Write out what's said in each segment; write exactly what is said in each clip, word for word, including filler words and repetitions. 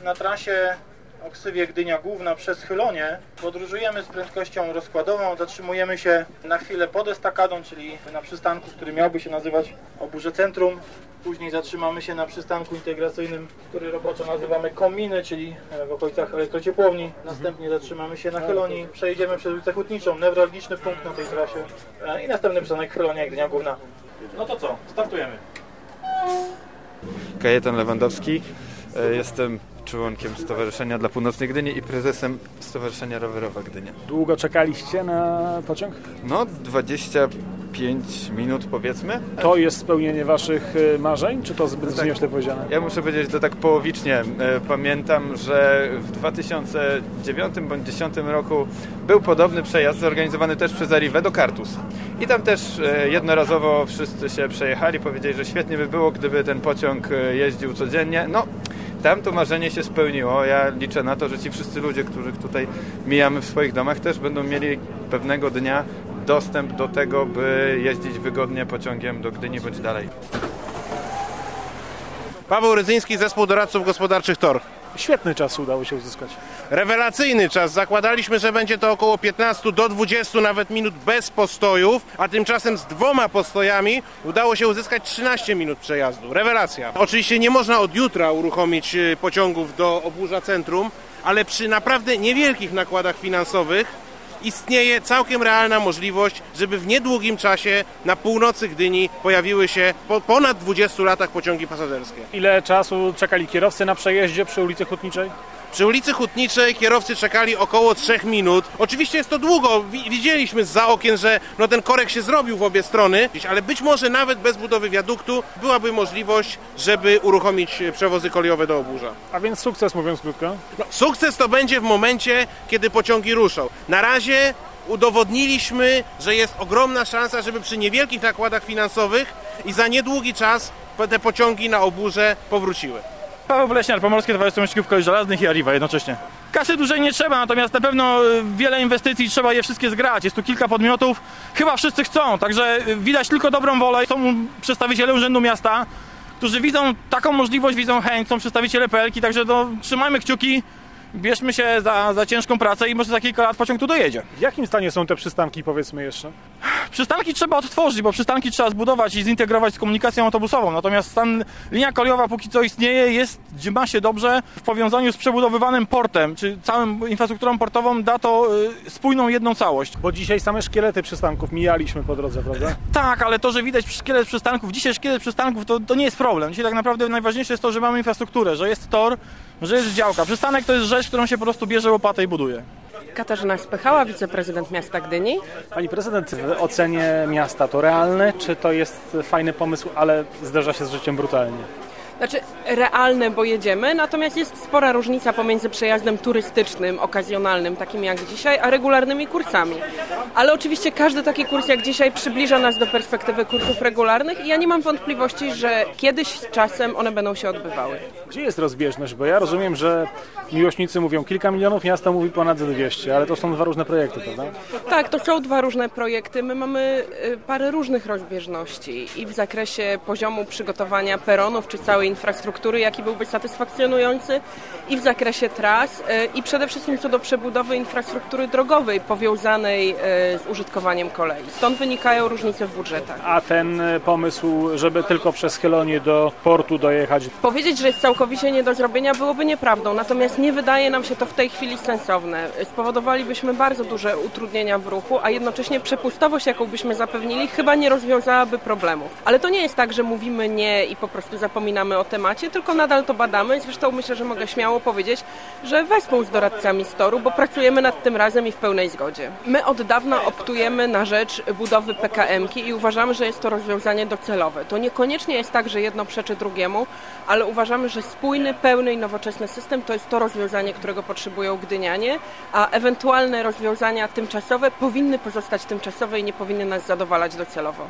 na trasie Oksywie Gdynia Główna przez Chylonie podróżujemy z prędkością rozkładową, zatrzymujemy się na chwilę pod estakadą, czyli na przystanku, który miałby się nazywać Oburze Centrum. Później zatrzymamy się na przystanku integracyjnym, który roboczo nazywamy Kominy, czyli w okolicach elektrociepłowni. Następnie zatrzymamy się na Chylonii, przejedziemy przez ulicę Hutniczą, newralgiczny punkt na tej trasie i następny przystanek Chylonia Gdynia Główna. No to co? Startujemy. Kajetan Lewandowski, jestem członkiem Stowarzyszenia dla Północnej Gdyni i prezesem Stowarzyszenia Rowerowa Gdynia. Długo czekaliście na pociąg? No, dwadzieścia pięć minut powiedzmy. To jest spełnienie waszych marzeń, czy to zbyt tak, źle powiedziane? Ja muszę powiedzieć, że to tak połowicznie. Pamiętam, że w dwa tysiące dziewiątym bądź dwa tysiące dziesiątym roku był podobny przejazd zorganizowany też przez Arrivę do Kartus. I tam też jednorazowo wszyscy się przejechali, powiedzieli, że świetnie by było, gdyby ten pociąg jeździł codziennie. No, tam to marzenie się spełniło. Ja liczę na to, że ci wszyscy ludzie, których tutaj mijamy w swoich domach, też będą mieli pewnego dnia dostęp do tego, by jeździć wygodnie pociągiem do Gdyni bądź dalej. Paweł Rydzyński, Zespół Doradców Gospodarczych Tor. Świetny czas udało się uzyskać. Rewelacyjny czas. Zakładaliśmy, że będzie to około piętnaście do dwudziestu nawet minut bez postojów, a tymczasem z dwoma postojami udało się uzyskać trzynaście minut przejazdu. Rewelacja. Oczywiście nie można od jutra uruchomić pociągów do Oburza Centrum, ale przy naprawdę niewielkich nakładach finansowych istnieje całkiem realna możliwość, żeby w niedługim czasie na północy Gdyni pojawiły się po ponad dwudziestu latach pociągi pasażerskie. Ile czasu czekali kierowcy na przejeździe przy ulicy Hutniczej? Przy ulicy Hutniczej kierowcy czekali około trzech minut. Oczywiście jest to długo. Widzieliśmy zza okien, że no ten korek się zrobił w obie strony, ale być może nawet bez budowy wiaduktu byłaby możliwość, żeby uruchomić przewozy kolejowe do Oburza. A więc sukces, mówiąc krótko? No, sukces to będzie w momencie, kiedy pociągi ruszą. Na razie udowodniliśmy, że jest ogromna szansa, żeby przy niewielkich nakładach finansowych i za niedługi czas te pociągi na Oburze powróciły. Paweł Wleśniar, Pomorskie Towarzystwo Myśliwych Kolei Żelaznych i Arriva jednocześnie. Kasy dużej nie trzeba, natomiast na pewno wiele inwestycji trzeba je wszystkie zgrać. Jest tu kilka podmiotów, chyba wszyscy chcą, także widać tylko dobrą wolę. Są przedstawiciele Urzędu Miasta, którzy widzą taką możliwość, widzą chęć, są przedstawiciele P L K, także no, trzymajmy kciuki, bierzmy się za, za ciężką pracę i może za kilka lat pociąg tu dojedzie. W jakim stanie są te przystanki, powiedzmy jeszcze? Przystanki trzeba odtworzyć, bo przystanki trzeba zbudować i zintegrować z komunikacją autobusową. Natomiast stan, linia kolejowa póki co istnieje, jest, ma się dobrze. W powiązaniu z przebudowywanym portem, czy całą infrastrukturą portową da to y, spójną jedną całość. Bo dzisiaj same szkielety przystanków mijaliśmy po drodze, prawda? Tak, ale to, że widać szkielet przystanków, dzisiaj szkielet przystanków to, to nie jest problem. Dzisiaj tak naprawdę najważniejsze jest to, że mamy infrastrukturę, że jest tor, że jest działka. Przystanek to jest rzecz, którą się po prostu bierze łopatę i buduje. Katarzyna Spychała, wiceprezydent miasta Gdyni. Pani prezydent, w ocenie miasta to realne, czy to jest fajny pomysł, ale zderza się z życiem brutalnie? Znaczy realne, bo jedziemy, natomiast jest spora różnica pomiędzy przejazdem turystycznym, okazjonalnym, takim jak dzisiaj, a regularnymi kursami. Ale oczywiście każdy taki kurs jak dzisiaj przybliża nas do perspektywy kursów regularnych i ja nie mam wątpliwości, że kiedyś z czasem one będą się odbywały. Gdzie jest rozbieżność? Bo ja rozumiem, że miłośnicy mówią kilka milionów, miasto mówi ponad dwieście, ale to są dwa różne projekty, prawda? Tak, to są dwa różne projekty. My mamy parę różnych rozbieżności i w zakresie poziomu przygotowania peronów czy całej infrastruktury, jaki byłby satysfakcjonujący, i w zakresie tras, i przede wszystkim co do przebudowy infrastruktury drogowej powiązanej z użytkowaniem kolei. Stąd wynikają różnice w budżetach. A ten pomysł, żeby tylko przez Chylonię do portu dojechać? Powiedzieć, że jest całkowicie nie do zrobienia, byłoby nieprawdą, natomiast nie wydaje nam się to w tej chwili sensowne. Spowodowalibyśmy bardzo duże utrudnienia w ruchu, a jednocześnie przepustowość, jaką byśmy zapewnili, chyba nie rozwiązałaby problemów. Ale to nie jest tak, że mówimy nie i po prostu zapominamy o temacie, tylko nadal to badamy. Zresztą myślę, że mogę śmiało powiedzieć, że wespół z doradcami z toru, bo pracujemy nad tym razem i w pełnej zgodzie. My od dawna optujemy na rzecz budowy P K M-ki i uważamy, że jest to rozwiązanie docelowe. To niekoniecznie jest tak, że jedno przeczy drugiemu, ale uważamy, że spójny, pełny i nowoczesny system to jest to rozwiązanie, którego potrzebują gdynianie, a ewentualne rozwiązania tymczasowe powinny pozostać tymczasowe i nie powinny nas zadowalać docelowo.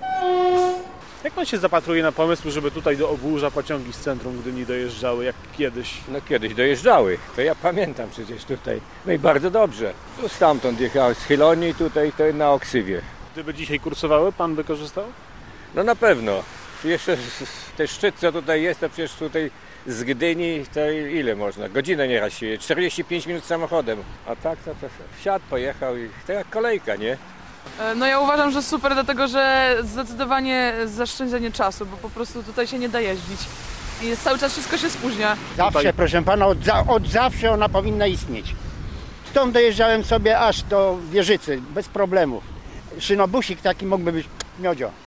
Jak pan się zapatruje na pomysł, żeby tutaj do Oburza pociągi z centrum Gdyni dojeżdżały, jak kiedyś? No kiedyś dojeżdżały, to ja pamiętam przecież tutaj. No i bardzo dobrze. Tu stamtąd jechałem z Chylonii, tutaj to na Oksywie. Gdyby dzisiaj kursowały, pan by korzystał? No na pewno. Jeszcze ten szczyt, co tutaj jest, to przecież tutaj z Gdyni to ile można? Godzinę nieraz się jedzie, czterdzieści pięć minut samochodem. A tak to, to wsiadł, pojechał i to jak kolejka, nie? No ja uważam, że super, dlatego że zdecydowanie zaoszczędzenie czasu, bo po prostu tutaj się nie da jeździć. I jest, cały czas wszystko się spóźnia. Zawsze, tutaj... proszę pana, od, za, od zawsze ona powinna istnieć. Stąd dojeżdżałem sobie aż do Wieżycy, bez problemów. Szynobusik taki mógłby być miodzio.